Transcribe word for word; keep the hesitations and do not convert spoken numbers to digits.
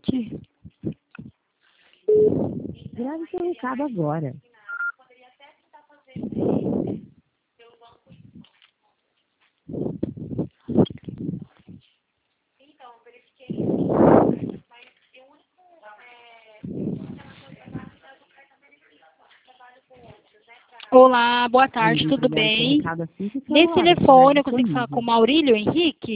gente. Grave seu recado agora. Olá, boa tarde, tudo bem? Assim, Nesse telefone eu consigo falar com o Maurílio Henrique?